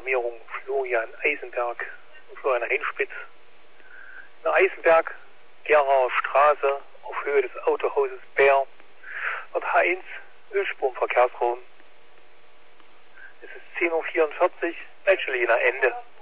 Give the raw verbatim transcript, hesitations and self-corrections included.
Alarmierung Florian Eisenberg, Florian Einspitz. In Eisenberg, Geraer Straße, auf Höhe des Autohauses Bär, wird H eins Ölspurverkehrsraum. Es ist zehn Uhr vierundvierzig, Leitstelle Jena Ende.